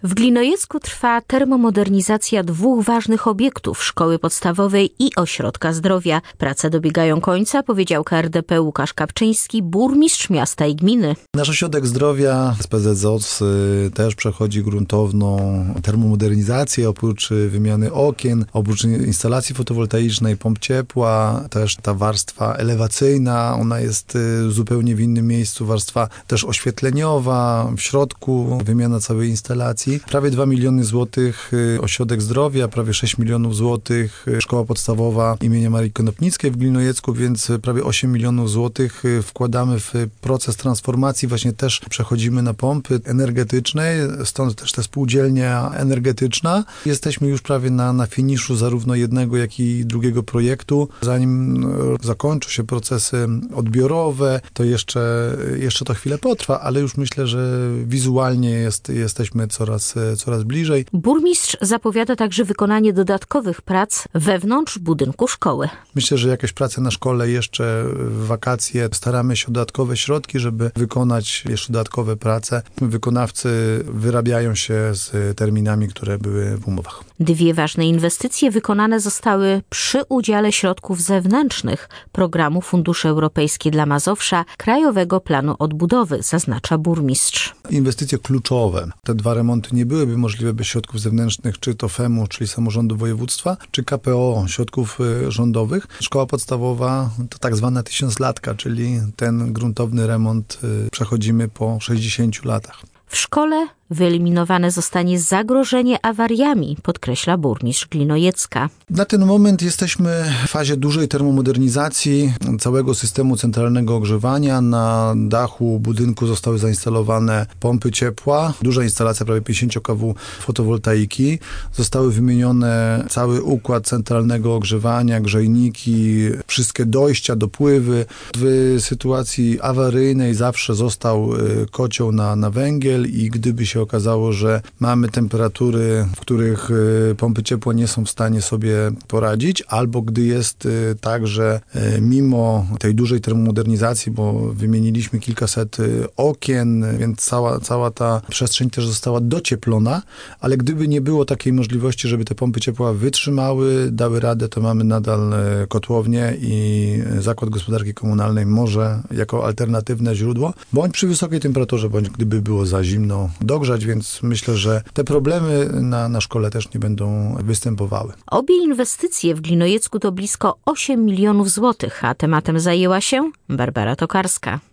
W Glinojecku trwa termomodernizacja 2 ważnych obiektów, szkoły podstawowej i ośrodka zdrowia. Prace dobiegają końca, powiedział KRDP Łukasz Kapczyński, burmistrz miasta i gminy. Nasz ośrodek zdrowia z PZZOC też przechodzi gruntowną termomodernizację, oprócz wymiany okien, oprócz instalacji fotowoltaicznej, pomp ciepła, też ta warstwa elewacyjna, ona jest zupełnie w innym miejscu, warstwa też oświetleniowa, w środku wymiana całej instalacji. Prawie 2 miliony złotych ośrodek zdrowia, prawie 6 milionów złotych szkoła podstawowa imienia Marii Konopnickiej w Glinojecku, więc prawie 8 milionów złotych wkładamy w proces transformacji. Właśnie też przechodzimy na pompy energetyczne, stąd też ta spółdzielnia energetyczna. Jesteśmy już prawie na finiszu zarówno jednego, jak i drugiego projektu. Zanim zakończą się procesy odbiorowe, to jeszcze to chwilę potrwa, ale już myślę, że wizualnie jesteśmy coraz bliżej. Burmistrz zapowiada także wykonanie dodatkowych prac wewnątrz budynku szkoły. Myślę, że jakieś prace na szkole jeszcze w wakacje. Staramy się o dodatkowe środki, żeby wykonać jeszcze dodatkowe prace. Wykonawcy wyrabiają się z terminami, które były w umowach. 2 ważne inwestycje wykonane zostały przy udziale środków zewnętrznych programu Fundusze Europejskie dla Mazowsza, Krajowego Planu Odbudowy, zaznacza burmistrz. Inwestycje kluczowe. Te 2 remonty nie byłyby możliwe bez środków zewnętrznych, czy to FEM-u, czyli samorządu województwa, czy KPO, środków rządowych. Szkoła podstawowa to tak zwana 1000-latka, czyli ten gruntowny remont przechodzimy po 60 latach. W szkole wyeliminowane zostanie zagrożenie awariami, podkreśla burmistrz Glinojecka. Na ten moment jesteśmy w fazie dużej termomodernizacji całego systemu centralnego ogrzewania. Na dachu budynku zostały zainstalowane pompy ciepła, duża instalacja prawie 50 kW fotowoltaiki. Zostały wymienione cały układ centralnego ogrzewania, grzejniki, wszystkie dojścia, dopływy. W sytuacji awaryjnej zawsze został kocioł na węgiel i gdyby się okazało, że mamy temperatury, w których pompy ciepła nie są w stanie sobie poradzić, albo gdy jest tak, że mimo tej dużej termomodernizacji, bo wymieniliśmy kilkaset okien, więc cała ta przestrzeń też została docieplona, ale gdyby nie było takiej możliwości, żeby te pompy ciepła wytrzymały, dały radę, to mamy nadal kotłownię i Zakład Gospodarki Komunalnej może jako alternatywne źródło, bądź przy wysokiej temperaturze, bądź gdyby było za zimno dogrzać, więc myślę, że te problemy na szkole też nie będą występowały. Obie inwestycje w Glinojecku to blisko 8 milionów złotych, a tematem zajęła się Barbara Tokarska.